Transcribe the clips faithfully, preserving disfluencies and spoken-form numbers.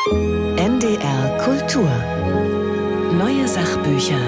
N D R Kultur. Neue Sachbücher.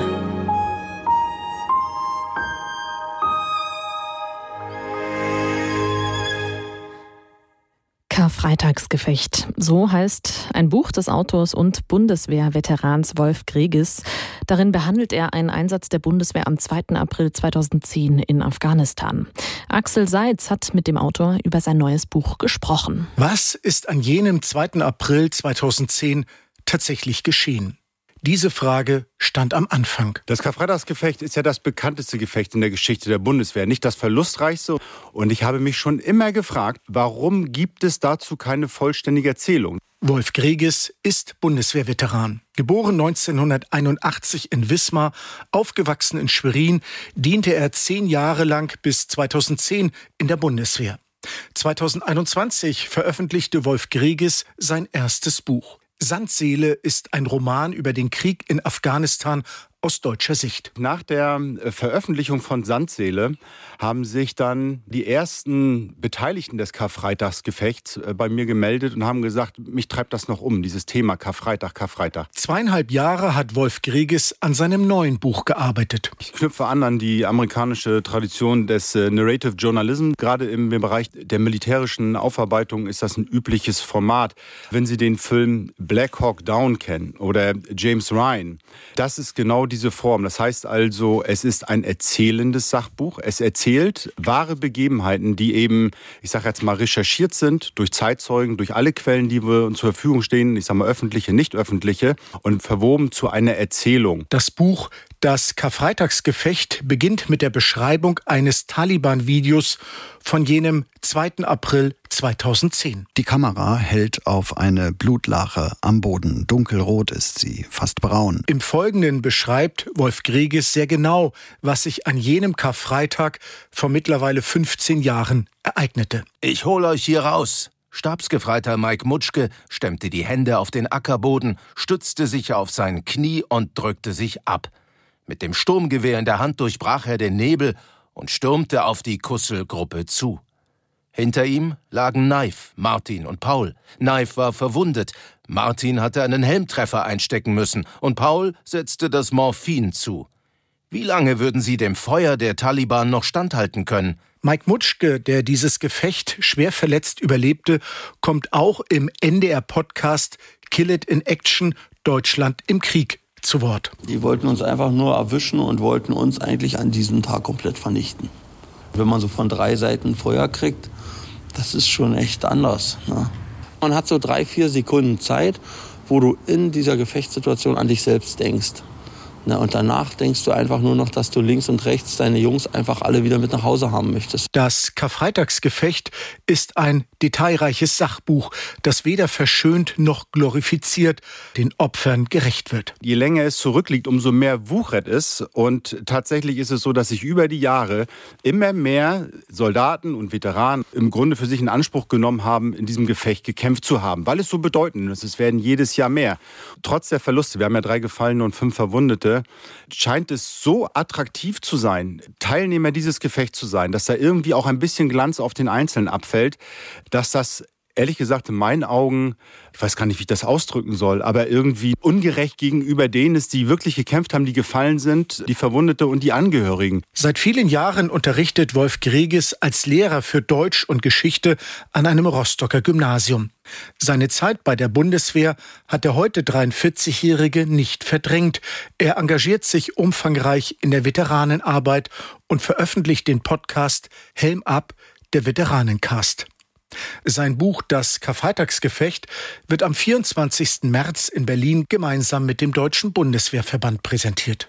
Karfreitagsgefecht. So heißt ein Buch des Autors und Bundeswehrveterans Wolf Greges. Darin behandelt er einen Einsatz der Bundeswehr am zweiten April zweitausendzehn in Afghanistan. Axel Seitz hat mit dem Autor über sein neues Buch gesprochen. Was ist an jenem zweiten April zweitausendzehn tatsächlich geschehen? Diese Frage stand am Anfang. Das Karfreitagsgefecht ist ja das bekannteste Gefecht in der Geschichte der Bundeswehr, nicht das verlustreichste. Und ich habe mich schon immer gefragt, warum gibt es dazu keine vollständige Erzählung? Wolf Greges ist Bundeswehrveteran. Geboren neunzehnhunderteinundachtzig in Wismar, aufgewachsen in Schwerin, diente er zehn Jahre lang bis zweitausendzehn in der Bundeswehr. zweitausendeinundzwanzig veröffentlichte Wolf Greges sein erstes Buch. Sandseele ist ein Roman über den Krieg in Afghanistan aus deutscher Sicht. Nach der Veröffentlichung von Sandseele haben sich dann die ersten Beteiligten des Karfreitagsgefechts bei mir gemeldet und haben gesagt, mich treibt das noch um, dieses Thema Karfreitag, Karfreitag. Zweieinhalb Jahre hat Wolf Greges an seinem neuen Buch gearbeitet. Ich knüpfe an an die amerikanische Tradition des Narrative Journalism. Gerade im Bereich der militärischen Aufarbeitung ist das ein übliches Format. Wenn Sie den Film Black Hawk Down kennen oder James Ryan, das ist genau diese Form. Das heißt also, es ist ein erzählendes Sachbuch. Es erzählt wahre Begebenheiten, die eben, ich sage jetzt mal, recherchiert sind durch Zeitzeugen, durch alle Quellen, die wir uns zur Verfügung stehen, ich sage mal öffentliche, nicht öffentliche, und verwoben zu einer Erzählung. Das Buch Das Karfreitagsgefecht beginnt mit der Beschreibung eines Taliban-Videos von jenem zweiten April zweitausendzehn. Die Kamera hält auf eine Blutlache am Boden. Dunkelrot ist sie, fast braun. Im Folgenden beschreibt Wolf Greges sehr genau, was sich an jenem Karfreitag vor mittlerweile fünfzehn Jahren ereignete. Ich hol euch hier raus. Stabsgefreiter Mike Mutschke stemmte die Hände auf den Ackerboden, stützte sich auf sein Knie und drückte sich ab. Mit dem Sturmgewehr in der Hand durchbrach er den Nebel und stürmte auf die Kussel-Gruppe zu. Hinter ihm lagen Knife, Martin und Paul. Knife war verwundet. Martin hatte einen Helmtreffer einstecken müssen und Paul setzte das Morphin zu. Wie lange würden sie dem Feuer der Taliban noch standhalten können? Mike Mutschke, der dieses Gefecht schwer verletzt überlebte, kommt auch im N D R-Podcast Kill It in Action – Deutschland im Krieg zu Wort. Die wollten uns einfach nur erwischen und wollten uns eigentlich an diesem Tag komplett vernichten. Wenn man so von drei Seiten Feuer kriegt, das ist schon echt anders, ne? Man hat so drei, vier Sekunden Zeit, wo du in dieser Gefechtssituation an dich selbst denkst. Na, und danach denkst du einfach nur noch, dass du links und rechts deine Jungs einfach alle wieder mit nach Hause haben möchtest. Das Karfreitagsgefecht ist ein detailreiches Sachbuch, das weder verschönt noch glorifiziert, den Opfern gerecht wird. Je länger es zurückliegt, umso mehr wuchert es. Und tatsächlich ist es so, dass sich über die Jahre immer mehr Soldaten und Veteranen im Grunde für sich in Anspruch genommen haben, in diesem Gefecht gekämpft zu haben, weil es so bedeutend ist. Es werden jedes Jahr mehr. Trotz der Verluste, wir haben ja drei Gefallene und fünf Verwundete, scheint es so attraktiv zu sein, Teilnehmer dieses Gefechts zu sein, dass da irgendwie auch ein bisschen Glanz auf den Einzelnen abfällt, dass das ehrlich gesagt in meinen Augen, ich weiß gar nicht, wie ich das ausdrücken soll, aber irgendwie ungerecht gegenüber denen ist, die wirklich gekämpft haben, die gefallen sind, die Verwundete und die Angehörigen. Seit vielen Jahren unterrichtet Wolf Greges als Lehrer für Deutsch und Geschichte an einem Rostocker Gymnasium. Seine Zeit bei der Bundeswehr hat der heute dreiundvierzigjährige nicht verdrängt. Er engagiert sich umfangreich in der Veteranenarbeit und veröffentlicht den Podcast Helm ab, der Veteranencast. Sein Buch Das Karfreitagsgefecht wird am vierundzwanzigsten März in Berlin gemeinsam mit dem Deutschen Bundeswehrverband präsentiert.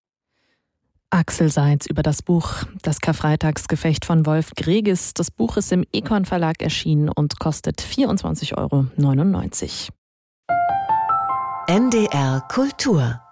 Axel Seitz über das Buch Das Karfreitagsgefecht von Wolf Greges. Das Buch ist im Econ Verlag erschienen und kostet vierundzwanzig Euro neunundneunzig. N D R Kultur